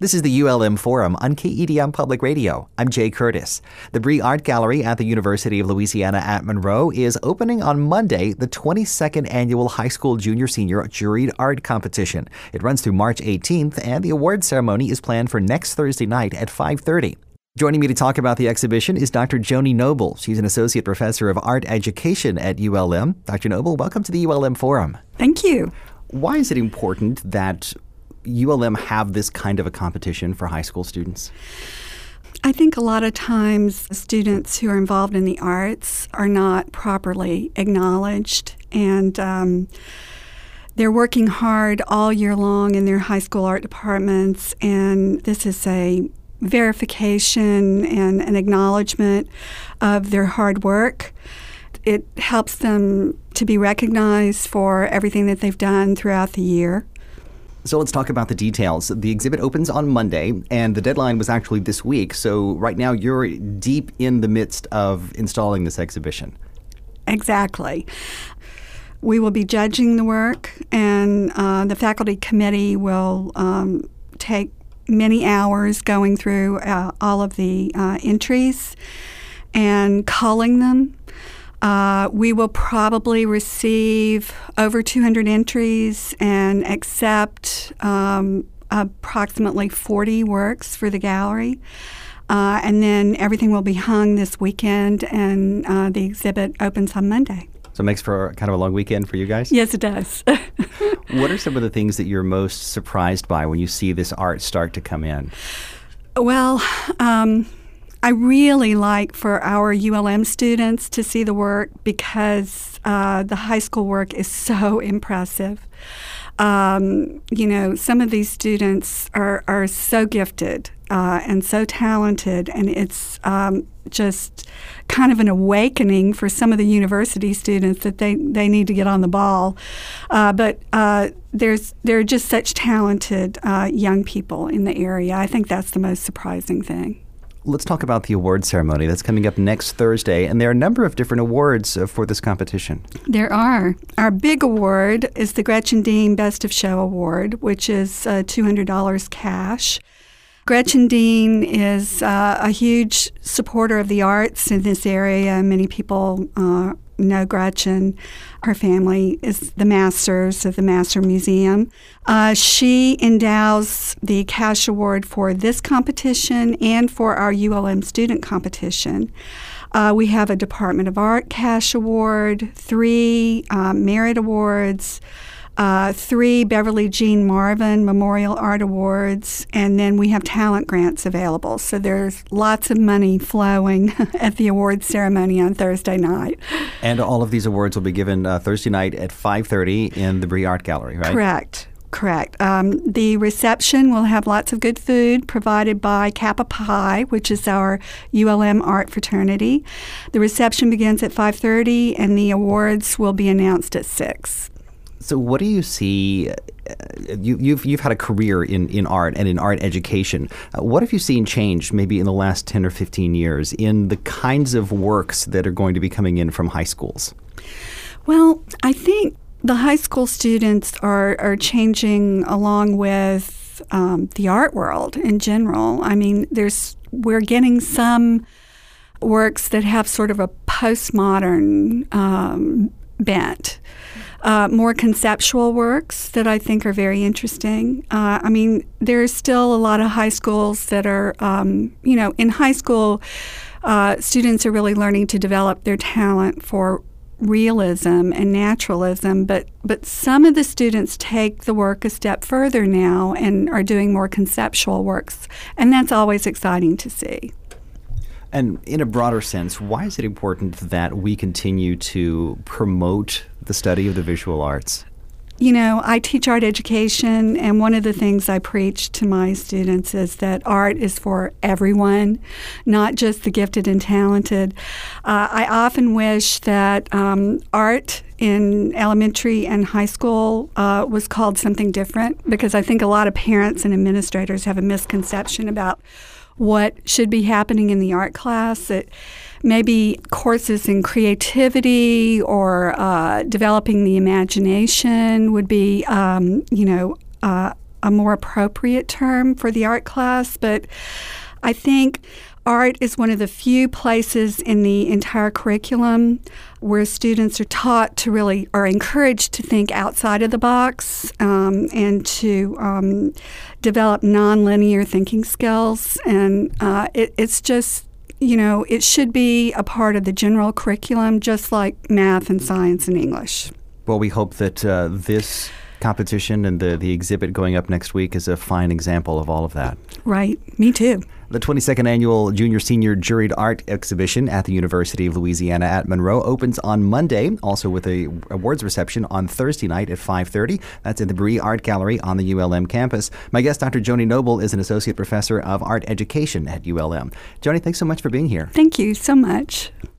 This is the ULM Forum on KEDM Public Radio. I'm Jay Curtis. The Bree Art Gallery at the University of Louisiana at Monroe is opening on Monday the 22nd Annual High School Junior-Senior Juried Art Competition. It runs through March 18th, and the award ceremony is planned for next Thursday night at 5:30. Joining me to talk about the exhibition is Dr. Joni Noble. She's an associate professor of art education at ULM. Dr. Noble, welcome to the ULM Forum. Thank you. Why is it important that ULM have this kind of a competition for high school students? I think a lot of times students who are involved in the arts are not properly acknowledged, and they're working hard all year long in their high school art departments, and this is a verification and an acknowledgement of their hard work. It helps them to be recognized for everything that they've done throughout the year. So let's talk about the details. The exhibit opens on Monday, and the deadline was actually this week. So right now you're deep in the midst of installing this exhibition. Exactly. We will be judging the work, and the faculty committee will take many hours going through all of the entries and culling them. We will probably receive over 200 entries and accept approximately 40 works for the gallery. And then everything will be hung this weekend, and the exhibit opens on Monday. So it makes for kind of a long weekend for you guys? Yes, it does. What are some of the things that you're most surprised by when you see this art start to come in? Well, I really like for our ULM students to see the work because the high school work is so impressive. Some of these students are so gifted and so talented, and it's just kind of an awakening for some of the university students that they need to get on the ball. But there are just such talented young people in the area. I think that's the most surprising thing. Let's talk about the award ceremony that's coming up next Thursday, and there are a number of different awards for this competition. There are. Our big award is the Gretchen Dean Best of Show Award, which is $200 cash. Gretchen Dean is a huge supporter of the arts in this area. Many people know Gretchen. Her family is the masters of the Master Museum. She endows the cash award for this competition and for our ULM student competition. We have a Department of Art cash award, 3 merit awards, 3 Beverly Jean Marvin Memorial Art Awards, and then we have talent grants available. So there's lots of money flowing at the award ceremony on Thursday night. And all of these awards will be given Thursday night at 5:30 in the Bree Art Gallery, right? Correct. The reception will have lots of good food provided by Kappa Pi, which is our ULM art fraternity. The reception begins at 5:30, and the awards will be announced at 6. So what do you see? You've had a career in art and in art education. What have you seen change maybe in the last 10 or 15 years in the kinds of works that are going to be coming in from high schools? Well, I think the high school students are changing along with the art world in general. I mean, we're getting some works that have sort of a postmodern bent. More conceptual works that I think are very interesting. There's still a lot of high schools that are, in high school, students are really learning to develop their talent for realism and naturalism, but some of the students take the work a step further now and are doing more conceptual works, and that's always exciting to see. And in a broader sense, why is it important that we continue to promote the study of the visual arts? I teach art education, and one of the things I preach to my students is that art is for everyone, not just the gifted and talented. I often wish that art in elementary and high school was called something different, because I think a lot of parents and administrators have a misconception about what should be happening in the art class. That maybe courses in creativity or developing the imagination would be, a more appropriate term for the art class, but I think art is one of the few places in the entire curriculum where students are taught to really, are encouraged to think outside of the box and to develop nonlinear thinking skills. And it's just, it should be a part of the general curriculum, just like math and science and English. Well, we hope that this competition and the exhibit going up next week is a fine example of all of that. Right. Me too. The 22nd Annual Junior-Senior Juried Art Exhibition at the University of Louisiana at Monroe opens on Monday, also with a awards reception on Thursday night at 5:30. That's in the Bree Art Gallery on the ULM campus. My guest, Dr. Joni Noble, is an Associate Professor of Art Education at ULM. Joni, thanks so much for being here. Thank you so much.